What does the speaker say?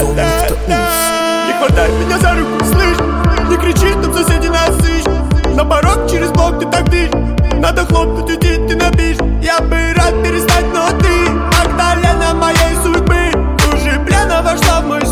Микто Ус. Не хватай меня за руку, слышь, не кричи, там соседи нас ищут. На порог через блок ты так дышь, надо хлопнуть, уйти, ты набишь. Я бы рад перестать, но ты Магдалена моей судьбы. Уже пьяно вошла в мой